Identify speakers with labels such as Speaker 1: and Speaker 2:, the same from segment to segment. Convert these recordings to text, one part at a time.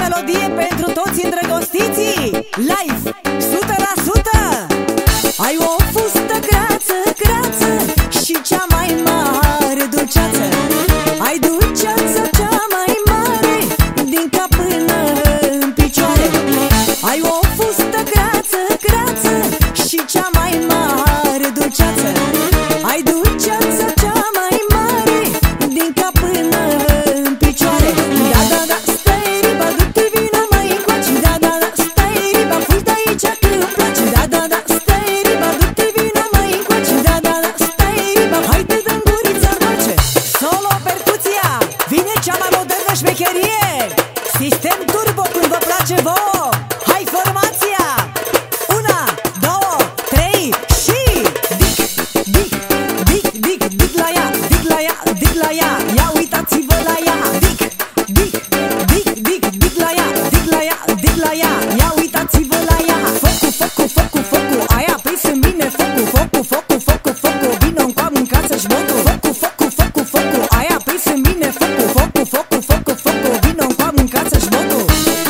Speaker 1: melodie pentru toți îndrăgostiții. Live, 100%. Ai o fustă grață, grață și cea mai mare dulceață. Ai dulceața cea mai mare din cap până în picioare. Ai o fustă grață, grață și cea mai mare dulceață. Ai dulceața cea mai mare din cap până în picioare. Da, da, da, stai riba, du-te vină mai încoace. Da, da, da, stai riba, fugi de-aici că îmi place. Da, da, da, stai riba, du-te vină mai încoace. Da, da, da, stai riba, haide dă-n gurița dulce. Solo percuția, vine cea mai modernă șmecherie. Sistem turbo când vă place vouă. Hai formația, 1, 2, 3 și dic, dic, dic, dic, dic la ea, dic la ea, dic la ea. Ia uitați-vă la ea. Dic, dic, dic, dic, dic la ea, dic la ea, dic la ea. Ia uitați-vă la ea. Focul, focul, focul, focul, aia prins în mine focul, focul, focul, focul, focul. Vino încoa, mâncați-și botul. Focul, focul, focul, focul, aia prins în mine focul, focul, focul, focul, focul. Vino încoa, mâncați-și botul.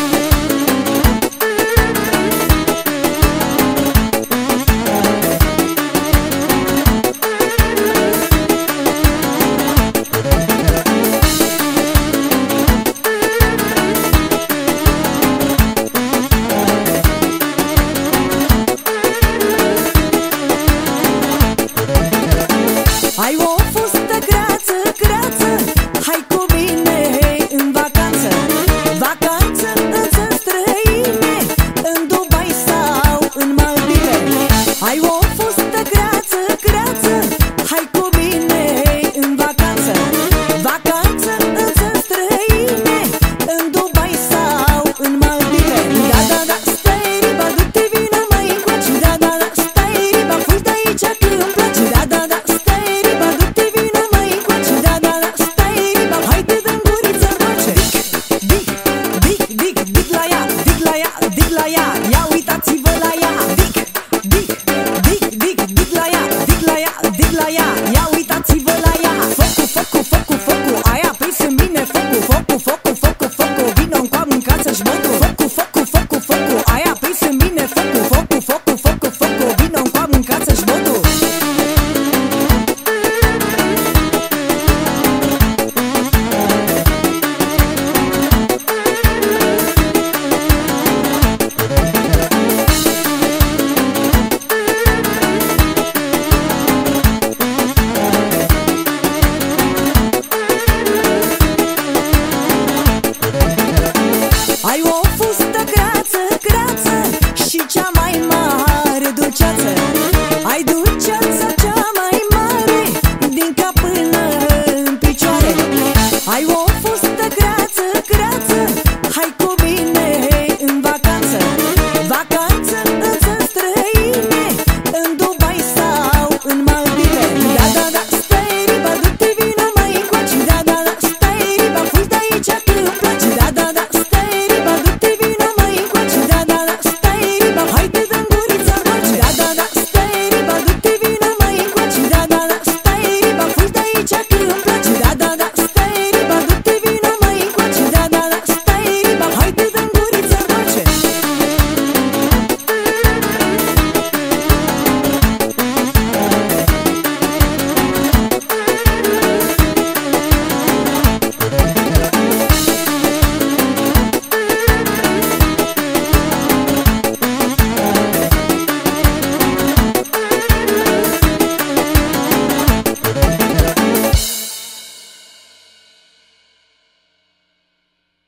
Speaker 1: Ai o fustă grață, grață, hai cu mine în vacanță. Vacanță în țări străine, în Dubai sau în Maldive. Ai o fustă grață, grață, hai cu mine în vacanță. Vacanță în țări străine, în Dubai sau în Maldive. Da, da, da, stai riba, du-te vină mai încoace. Da, da, da, stai riba, fugi de-aici că îmi place. Da, da, da, stai riba, du-te vină mai încoace. Da, da, da, stai riba, haide dă-n gurița dulce. Dic, dic, dic, dic la ea, dic la ea, dic la ea. Ia uitați-vă la ea. Dic, dic, dic, dic, dic la ea, dic la ea, dic la ea.